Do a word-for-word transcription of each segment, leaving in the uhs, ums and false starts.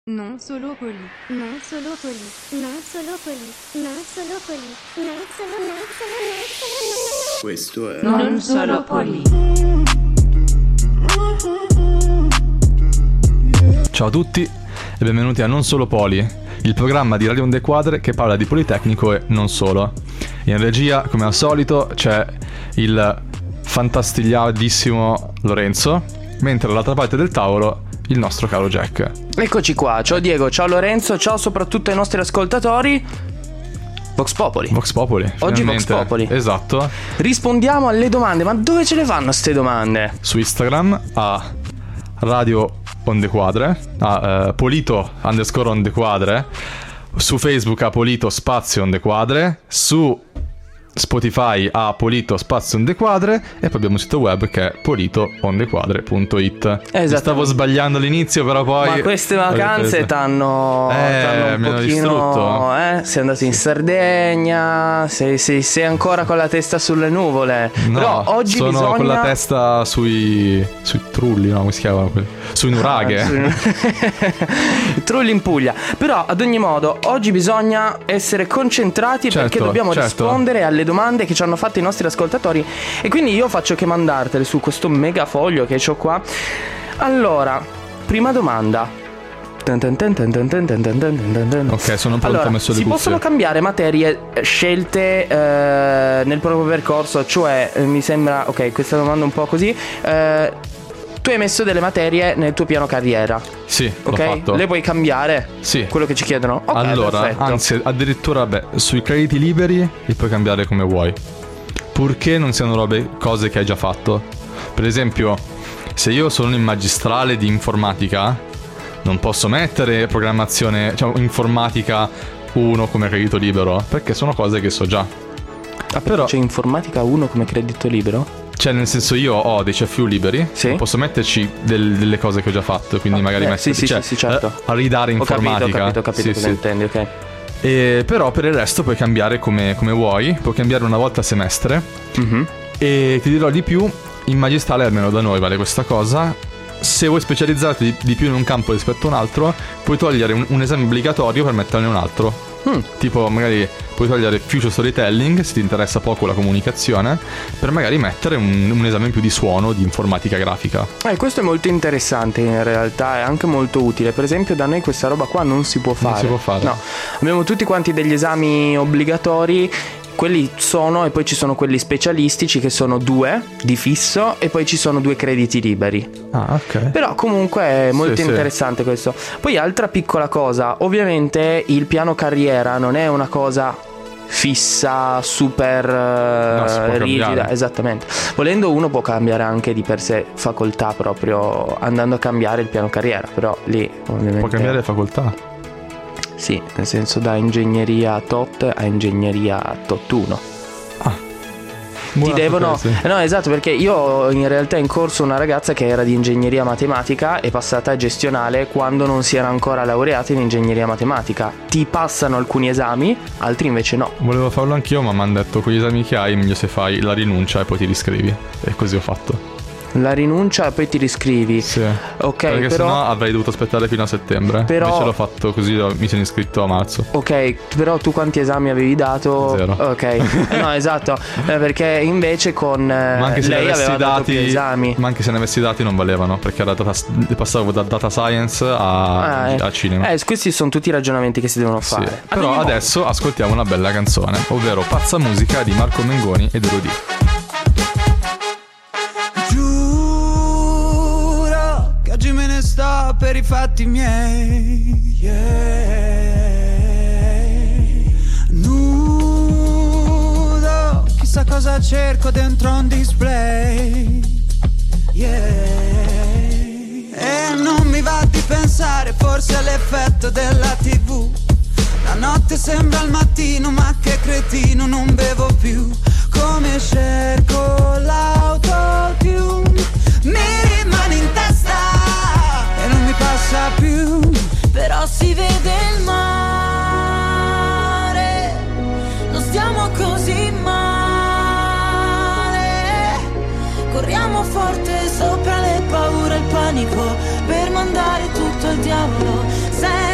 Non solo poli. Non solo poli. Non solo poli. Non solo poli. Non solo non solo non solo. Questo è Non solo poli. Ciao a tutti e benvenuti a Non Solo Poli, il programma di Radio Onde Quadre che parla di Politecnico e non solo. In regia, come al solito, c'è il fantastigliatissimo Lorenzo, mentre dall'altra parte del tavolo il nostro caro Jack. Eccoci qua, ciao Diego, ciao Lorenzo, ciao soprattutto ai nostri ascoltatori. Vox Popoli. Vox Popoli. Oggi Vox Popoli. Esatto. Rispondiamo alle domande, ma dove ce le fanno ste domande? Su Instagram a Radio Onde Quadre, a uh, Polito underscore Onde Quadre, su Facebook a Polito spazio Onde Quadre, su Spotify a Polito spazio Onde Quadre e poi abbiamo un sito web che è polito onde quadre punto it. Esatto. Stavo sbagliando all'inizio, però poi ma queste vacanze t'hanno, eh, t'hanno un mi hanno pochino distrutto. eh? Sei andato in Sardegna, sei, sei, sei ancora con la testa sulle nuvole. No, però oggi sono bisogna... con la testa sui sui trulli, no, come si chiamano quelli? Sui nuraghe. Ah, sui... trulli in Puglia. Però ad ogni modo oggi bisogna essere concentrati, certo, perché dobbiamo certo. rispondere alle domande che ci hanno fatto i nostri ascoltatori. E quindi io faccio che mandartele su questo mega foglio che ho qua. Allora, prima domanda. Ok, sono pronto, allora, ho messo le si cuffie. possono cambiare materie scelte eh, nel proprio percorso? Cioè, eh, mi sembra... Ok, questa domanda un po' così. Eh, tu hai messo delle materie nel tuo piano carriera. Sì, ok? l'ho fatto. Le puoi cambiare? Sì. Quello che ci chiedono? Ok, allora, perfetto. anzi, addirittura, beh, sui crediti liberi li puoi cambiare come vuoi, purché non siano robe, cose che hai già fatto. Per esempio, se io sono in magistrale di informatica, non posso mettere programmazione, cioè informatica uno come credito libero, perché sono cose che so già. Ah, però c'è informatica uno come credito libero? Cioè, nel senso, io ho dei C F U liberi, sì. Posso metterci del, delle cose che ho già fatto, quindi ah, magari eh, mettere, sì, cioè, sì, sì, certo. a ridare informatica. Ho capito, ho capito, ho capito sì, cosa sì. intendi, ok. E, però per il resto puoi cambiare come, come vuoi, puoi cambiare una volta a semestre. Mm-hmm. E ti dirò di più, in magistrale, almeno da noi vale questa cosa, se vuoi specializzarti di, di più in un campo rispetto a un altro, puoi togliere un, un esame obbligatorio per metterne un altro. Mm. Tipo magari puoi togliere future storytelling se ti interessa poco la comunicazione, per magari mettere un, un esame in più di suono, di informatica grafica. Eh, questo è molto interessante, in realtà è anche molto utile. Per esempio da noi questa roba qua non si può fare. Non si può fare. No, abbiamo tutti quanti degli esami obbligatori. Quelli sono, e poi ci sono quelli specialistici che sono due di fisso, e poi ci sono due crediti liberi. Ah, ok. Però comunque è molto sì, interessante, sì. Questo. Poi altra piccola cosa, ovviamente il piano carriera non è una cosa fissa, super no, si può rigida, cambiare. Esattamente. Volendo uno può cambiare anche di per sé facoltà, proprio andando a cambiare il piano carriera, però lì ovviamente... Può cambiare facoltà? Sì, nel senso da ingegneria tot a ingegneria tot uno. Ah, ti devono sì. eh no, esatto, perché io ho in realtà in corso una ragazza che era di ingegneria matematica e passata a gestionale quando non si era ancora laureata in ingegneria matematica. Ti passano alcuni esami, altri invece no. Volevo farlo anch'io, ma mi hanno detto con gli esami che hai meglio se fai la rinuncia e poi ti riscrivi. E così ho fatto. La rinuncia e poi ti riscrivi. Sì. Ok, perché però sennò avrei dovuto aspettare fino a settembre. Però... Invece l'ho fatto così, mi sono iscritto a marzo. Ok, però tu quanti esami avevi dato? Zero. Ok. No, esatto, eh, perché invece con eh, ma anche se lei ne avessi aveva dati, dato più esami. Ma anche se ne avessi dati non valevano, perché era data, passavo da data science a, ah, eh. a cinema. Eh, questi sono tutti i ragionamenti che si devono sì. fare. Però adesso ascoltiamo una bella canzone, ovvero Pazza Musica di Marco Mengoni ed Elodie. Oggi me ne sto per i fatti miei, yeah. Nudo, chissà cosa cerco dentro un display, yeah. E non mi va di pensare, forse è l'effetto della tivù. La notte sembra il mattino, ma che cretino, non bevo più. Come cerco l'autotune, mi rimane in testa e non mi passa più. Però si vede il mare, non stiamo così male. Corriamo forte sopra le paure e il panico, per mandare tutto al diavolo. Sei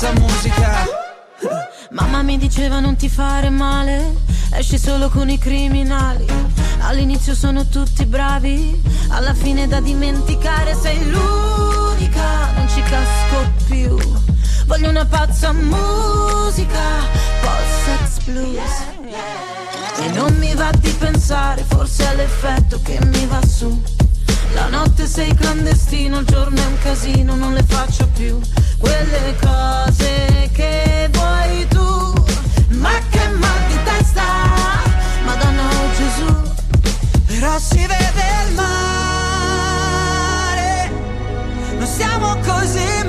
pazza musica. Mamma mi diceva non ti fare male, esci solo con i criminali. All'inizio sono tutti bravi, alla fine da dimenticare. Sei l'unica, non ci casco più. Voglio una pazza musica, post-sex blues. E non mi va di pensare, forse è l'effetto che mi va su. La notte sei clandestino, il giorno è un casino, non le faccio più quelle cose che vuoi tu. Ma che mal di testa, Madonna o Gesù. Però si vede il mare, non siamo così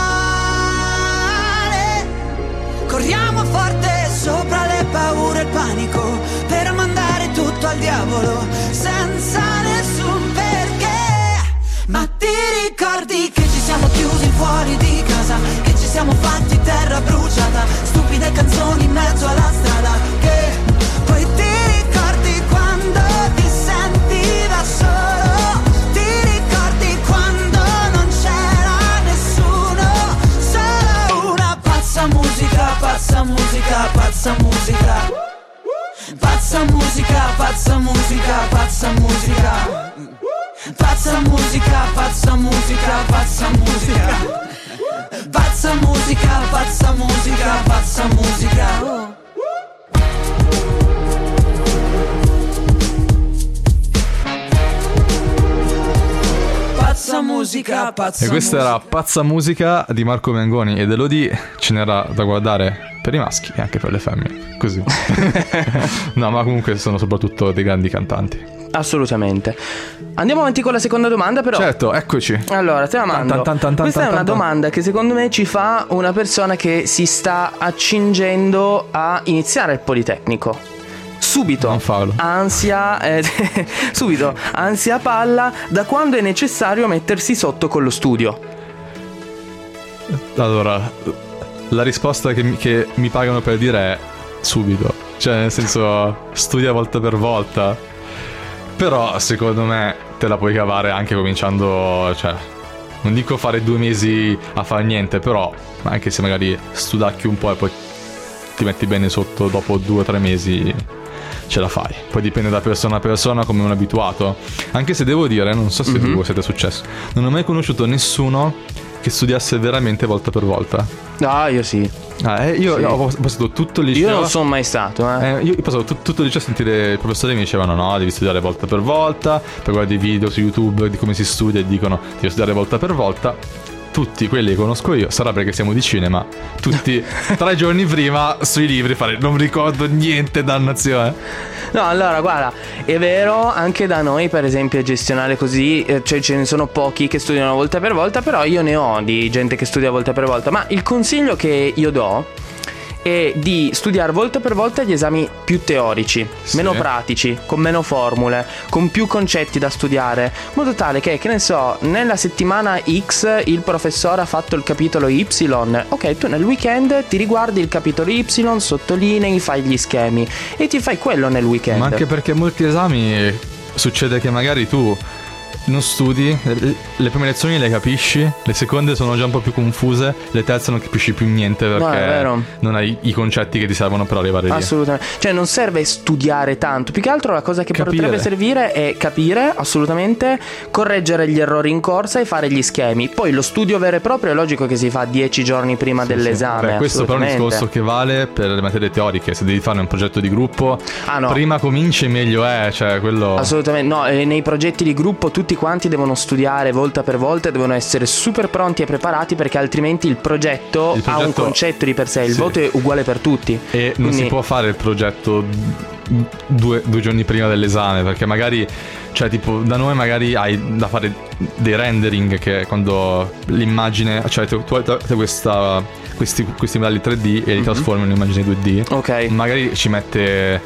male. Corriamo forte sopra le paure e il panico, per mandare tutto al diavolo senza nessun perché. Ma ti ricordi che ci siamo chiusi fuori di casa, che ci siamo fatti terra bruciata, stupide canzoni in mezzo alla strada, che poi ti ricordi quando ti senti da solo, ti ricordi quando non c'era nessuno, solo una pazza musica, pazza musica, pazza musica, pazza musica, pazza musica, pazza musica. Pazza musica, pazza musica, pazza musica. Pazza musica, pazza musica, pazza musica. Pazza musica, pazza. E questa musica. era Pazza musica di Marco Mengoni ed Elodie. Ce n'era da guardare per i maschi e anche per le femmine. Così. No, ma comunque sono soprattutto dei grandi cantanti. Assolutamente. Andiamo avanti con la seconda domanda, però. Certo, eccoci. Allora, te la mando. Tan, tan, tan, tan, Questa tan, è una tan, tan. domanda che secondo me ci fa una persona che si sta accingendo a iniziare il Politecnico. Subito. Non farlo. Ansia, eh, subito, ansia palla, da quando è necessario mettersi sotto con lo studio? Allora, la risposta che mi, che mi pagano per dire è subito. Cioè, nel senso, studia volta per volta. Però secondo me te la puoi cavare anche cominciando, cioè, non dico fare due mesi a fare niente, però anche se magari studacchi un po' e poi ti metti bene sotto dopo due o tre mesi ce la fai. Poi dipende da persona a persona, come un abituato. Anche se devo dire, non so se Mm-hmm. tu siete successo, non ho mai conosciuto nessuno che studiasse veramente volta per volta. Ah, io sì. Ah, eh, io Sì. ho passato tutto il liceo. Io non sono mai stato, eh. Eh, io passavo tut- tutto il liceo a sentire i professori mi dicevano no, devi studiare volta per volta, poi guardi video su YouTube di come si studia e dicono devi studiare volta per volta. Tutti quelli che conosco io, sarà perché siamo di cinema, tutti tre giorni prima sui libri fare non ricordo niente, dannazione. No, allora, guarda, è vero, anche da noi, per esempio, è gestionale così, eh, cioè ce ne sono pochi che studiano volta per volta, però io ne ho di gente che studia volta per volta. Ma il consiglio che io do è di studiare volta per volta gli esami più teorici, Sì. meno pratici, con meno formule, con più concetti da studiare, in modo tale che, che ne so, nella settimana X il professore ha fatto il capitolo Y, ok, tu nel weekend ti riguardi il capitolo Y, sottolinei, fai gli schemi e ti fai quello nel weekend. Ma anche perché molti esami succede che magari tu non studi, le- le prime lezioni le capisci, le seconde sono già un po' più confuse, le terze non capisci più niente perché No, è vero. non hai i concetti che ti servono per arrivare lì. Assolutamente, cioè non serve studiare tanto, più che altro la cosa che Capire. potrebbe servire è capire, assolutamente, correggere gli errori in corsa e fare gli schemi. Poi lo studio vero e proprio è logico che si fa dieci giorni prima dell'esame. Beh, questo però è un assolutamente. discorso che vale per le materie teoriche. Se devi fare un progetto di gruppo, Ah, no. prima cominci meglio è, cioè quello. Assolutamente no, e nei progetti di gruppo tutti quanti devono studiare volta per volta e devono essere super pronti e preparati, perché altrimenti il progetto, Il ha un progetto- concetto di per sé, il Sì. voto è uguale per tutti. E non Quindi- si può fare il progetto due, due giorni prima dell'esame, perché magari, cioè tipo da noi magari hai da fare dei rendering, che quando l'immagine, cioè tu, tu hai tu hai questa, questi, questi modelli tre D e li trasformi in un'immagine due D, Ok. magari ci mette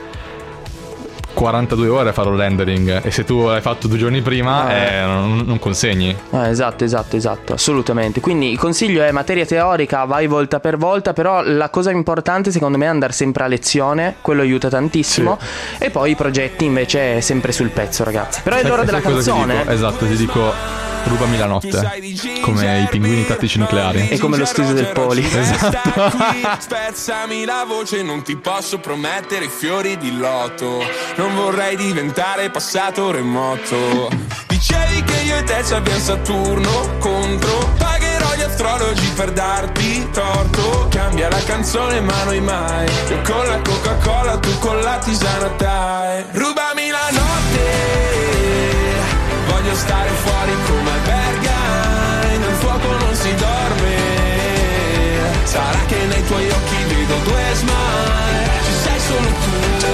quarantadue ore a fare un rendering, e se tu l'hai fatto due giorni prima Eh. eh, non, non consegni. Eh, esatto, esatto, esatto, assolutamente. Quindi il consiglio è materia teorica, vai volta per volta, però la cosa importante secondo me è andare sempre a lezione, quello aiuta tantissimo, e poi i progetti invece è sempre sul pezzo, ragazzi. Però è Sai- l'ora della sai cosa ti canzone. dico? Esatto, ti dico Rubami la notte, come i pinguini tattici nucleari. E come lo studio del Poli. Esatto. Spezzami la voce, non ti posso promettere i fiori di loto. Non vorrei diventare passato remoto. Dicevi che io e te ci abbiamo Saturno contro. Pagherò gli astrologi per darti torto. Cambia la canzone ma noi mai. Io con la Coca-Cola, tu con la tisana Thai. Rubami la notte, voglio stare fuori come Berghain. Nel fuoco non si dorme. Sarà che nei tuoi occhi vedo due smile. Ci sei solo tu.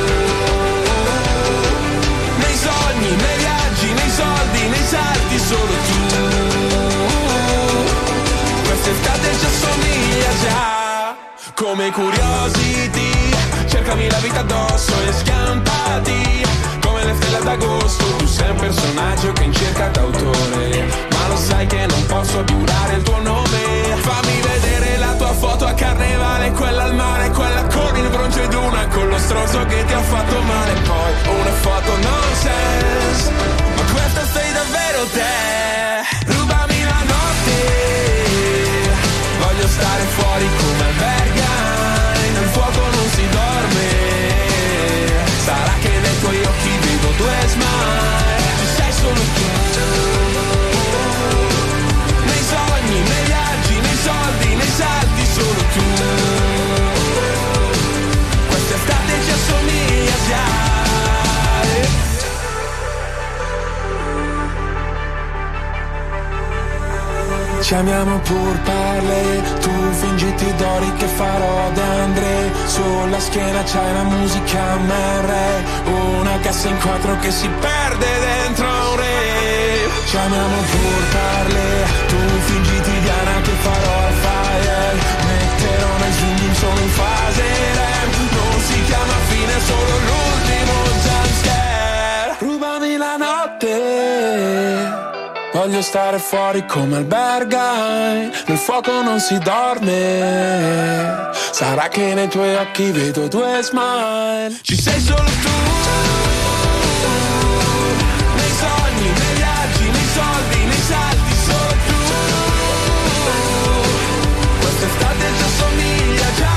Nei sogni, nei viaggi, nei soldi, nei salti, solo tu. Quest'estate ci assomiglia già. Come Curiosity, cercami la vita addosso e scampati. Come le stelle d'agosto, tu sei un personaggio che in cerca d'autore. Ma lo sai che non posso giurare il tuo nome. Fammi vedere la tua foto a carnevale, quella al mare, quella con il bronzo ed una con lo stronzo che ti ha fatto male. Poi una foto nonsense, ma questa sei davvero te. Rubami la notte, voglio stare fuori come Berghain. Nel fuoco non si dorme. Sarà che nei tuoi occhi vedo due smile. Ci sei solo tu. Nei sogni, nei viaggi, nei soldi, nei salti, solo tu. Quest'estate ci assomiglia già. Ci amiamo pur parle, tu fingiti d'ori che farò d'Andre. Sulla schiena c'hai una musica M R, una cassa in quattro che si perde dentro un re. Ci amiamo pur parle, tu fingiti Diana che farò al fire. Metterò nei zoom solo in fase rem. Non si chiama fine, solo l'ultimo jumpscare. Rubami la notte, voglio stare fuori come al Berghain. Nel fuoco non si dorme. Sarà che nei tuoi occhi vedo due smile. Ci sei solo tu. Nei sogni, nei viaggi, nei soldi, nei salti, solo tu. Quest'estate ci assomiglia già.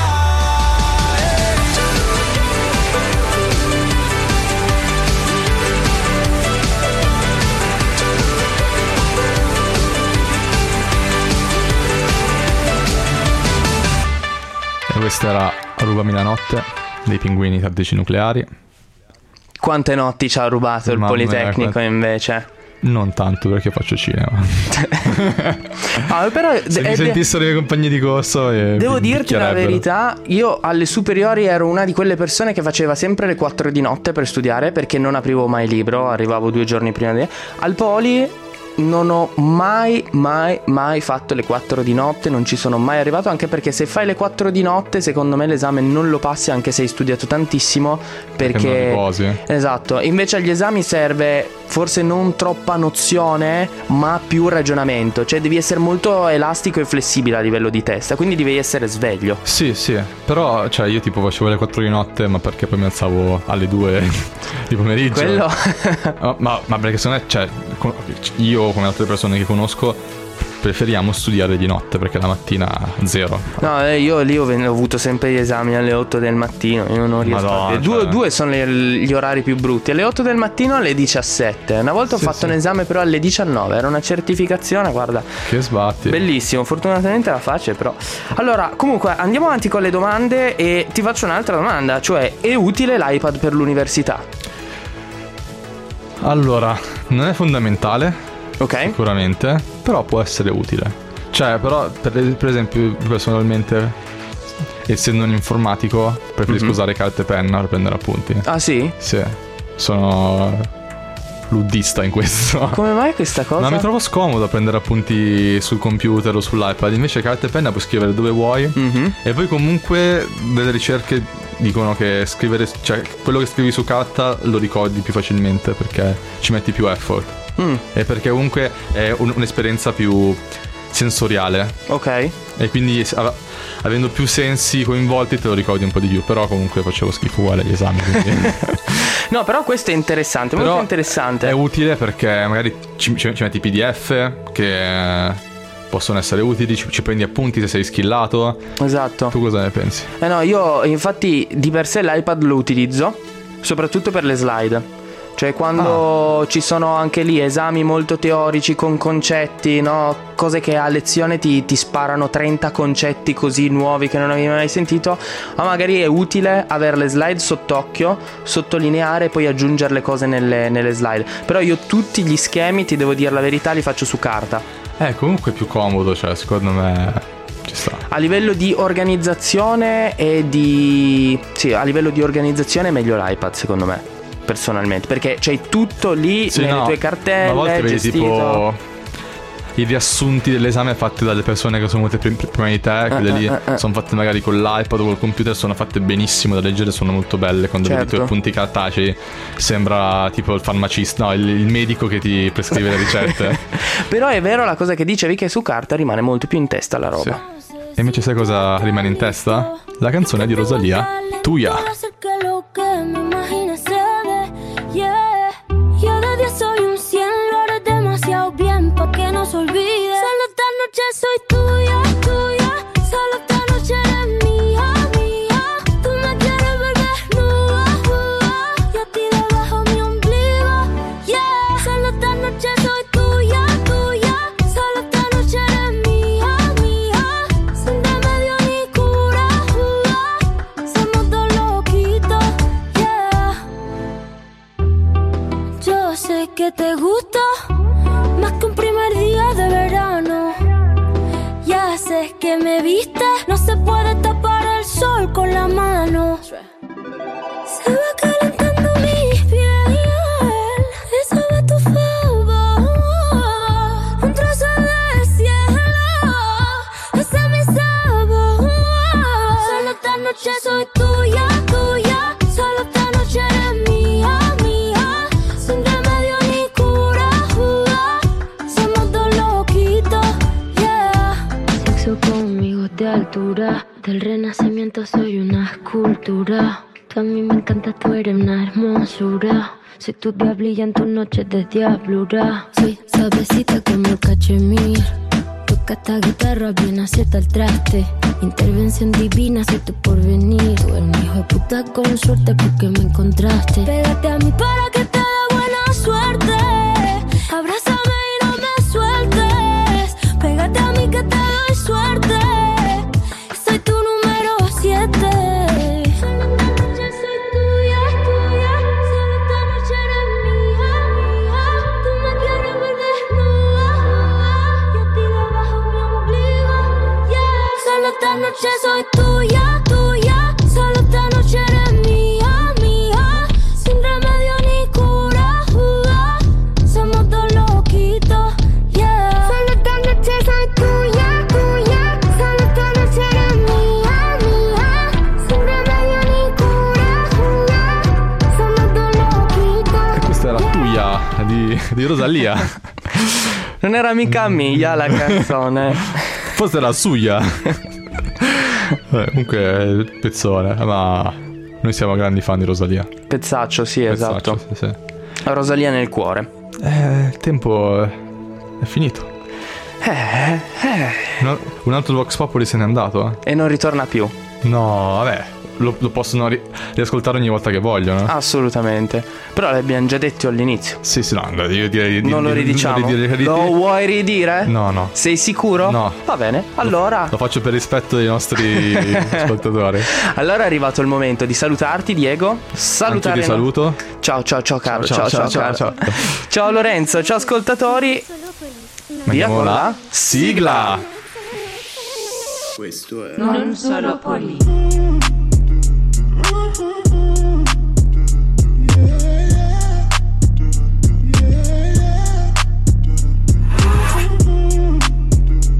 Questa era Rubami la notte dei pinguini tattici nucleari. Quante notti ci ha rubato il Mamma mia, Politecnico quant- invece? Non tanto, perché faccio cinema. Ah, però Se mi è- sentissero i miei compagni di corso e devo mi dirti la picchierebbero. verità, io alle superiori ero una di quelle persone che faceva sempre le quattro di notte per studiare, perché non aprivo mai libro, arrivavo due giorni prima di... Al Poli non ho mai, mai, mai fatto le quattro di notte, non ci sono mai arrivato, anche perché se fai le quattro di notte, secondo me l'esame non lo passi anche se hai studiato tantissimo, perché... Perché non riposi. Esatto, invece agli esami serve forse non troppa nozione, ma più ragionamento, cioè devi essere molto elastico e flessibile a livello di testa, quindi devi essere sveglio. Sì, sì, però cioè io tipo facevo le quattro di notte, ma perché poi mi alzavo alle due di pomeriggio. Quello... ma, ma, ma perché secondo me, cioè, con- io come altre persone che conosco preferiamo studiare di notte, perché la mattina zero. No, eh, io lì ho, ven- ho avuto sempre gli esami alle otto del mattino. Io non riesco Madonna, a... due, cioè. due sono le- gli orari più brutti. Alle otto del mattino alle diciassette. Una volta ho Sì, fatto sì. un esame però alle diciannove. Era una certificazione, guarda. Che sbatti. Bellissimo, fortunatamente era facile però. Allora, comunque andiamo avanti con le domande e ti faccio un'altra domanda. Cioè, è utile l'iPad per l'università? Allora, non è fondamentale, Ok? sicuramente, però può essere utile. Cioè, però, per, per esempio, personalmente, essendo un informatico, preferisco Mhm. usare carta e penna per prendere appunti. Ah sì? Sì, sono luddista in questo. Come mai questa cosa? Ma mi trovo scomodo prendere appunti sul computer o sull'iPad. Invece carta e penna puoi scrivere dove vuoi. Mhm. E poi comunque delle ricerche dicono che scrivere, cioè quello che scrivi su carta lo ricordi più facilmente, perché ci metti più effort. Mm, E perché comunque è un- un'esperienza più sensoriale. ok. E quindi av- avendo più sensi coinvolti te lo ricordi un po' di più. Però comunque facevo schifo uguale agli esami, quindi... No, però questo è interessante, Però molto interessante. È utile perché magari ci, ci, ci metti i P D F che possono essere utili, ci, ci prendi appunti se sei schillato. Esatto. Tu cosa ne pensi? Eh no, io infatti di per sé l'iPad lo utilizzo soprattutto per le slide. Cioè quando ah. ci sono anche lì esami molto teorici con concetti, no? Cose che a lezione ti, ti sparano trenta concetti così nuovi che non avevi mai sentito, ma magari è utile avere le slide sott'occhio, sottolineare e poi aggiungere le cose nelle, nelle slide. Però io tutti gli schemi, ti devo dire la verità, li faccio su carta. Eh, comunque è più comodo, cioè secondo me ci sta. A livello di organizzazione e di... sì, a livello di organizzazione è meglio l'iPad secondo me. Personalmente, perché c'hai tutto lì sì, nelle no, tue cartelle, a volte vedi gestito. Tipo i riassunti dell'esame fatti dalle persone che sono venute prima di te, quelle uh, lì uh, uh. sono fatte magari con l'iPad o col computer, sono fatte benissimo da leggere, sono molto belle. Quando certo. vedi i tuoi appunti cartacei sembra tipo il farmacista, no, il, il medico che ti prescrive le ricette. Però è vero la cosa che dicevi, che su carta rimane molto più in testa la roba. Sì. E invece sai cosa rimane in testa? La canzone di Rosalía, Tuya. Soy un cien, lo haré demasiado bien pa' que no se olvide. Solo esta noche soy tuya, tuya. Solo esta noche eres mía, mía. Tú me quieres ver desnuda, uh, y a ti debajo mi ombligo, yeah. Solo esta noche soy tuya, tuya. Solo esta noche eres mía, mía. Sin remedio ni cura, uh, somos dos loquitos, yeah. Yo sé que te gusta más que un primer día de verano. Ya sé que me viste, no se puede tapar el sol con la mano. Se va calentando mi piel, eso va a tu favor. Un trozo de cielo, ese es mi sabor. Solo esta noche soy tuya, tuya. Solo esta noche eres mía, mía. Sin remedio ni cura, uh, somos dos loquitos, yeah. Sexo conmigo de altura, del renacimiento soy una escultura. Tú a mí me encanta, tú eres una hermosura. Soy tu diablilla en tus noches de diablura. Soy suavecita como el cachemir. Toca esta guitarra bien acierta el traste. Intervención divina, soy tu porvenir. Tú eres un hijo de puta con suerte porque me encontraste. Pégate a mí para que te dé buena suerte. Abrázame y no me sueltes. Pégate a mí que te doy suerte. Soy tu número siete. Solo esta noche soy tuya, tuya. Solo esta noche eres mía, mía. Tú me quieres ver desnuda, y a ti debajo mi ombligo, yeah. Solo esta noche soy tuya, tuya. Solo esta noche eres mía, mía. Sin remedio ni cura, uh, somos dos loquitos, yeah. Solo esta noche soy tuya, tuya. Solo esta noche eres mía, mía. Sin remedio ni cura, uh, somos dos loquitos. E questa era Tuya di, di Rosalía. Non era mica mia la canzone. Forse era Suya. Beh, comunque pezzone, ma noi siamo grandi fan di Rosalía. Pezzaccio, sì, esatto. Pezzaccio, sì, sì. Rosalía nel cuore. Eh, il tempo è, è finito. Eh, eh. No, un altro Vox Populi se n'è andato, eh? E non ritorna più. No, vabbè, lo, lo possono ri- riascoltare ogni volta che vogliono. Assolutamente. Però l'abbiamo già detto all'inizio. Sì, sì, no, io direi di, non lo ridiciamo. Di, di, di, di, lo vuoi ridire? No, no. Sei sicuro? No. Va bene, allora Lo, lo faccio per rispetto dei nostri ascoltatori. Allora è arrivato il momento di salutarti, Diego. Salutare. Anche ti saluto. Ciao, ciao, ciao caro. Ciao, ciao, ciao, ciao, ciao, ciao. Ciao Lorenzo, ciao ascoltatori. Via con la sigla. Questo è Non solo Poli.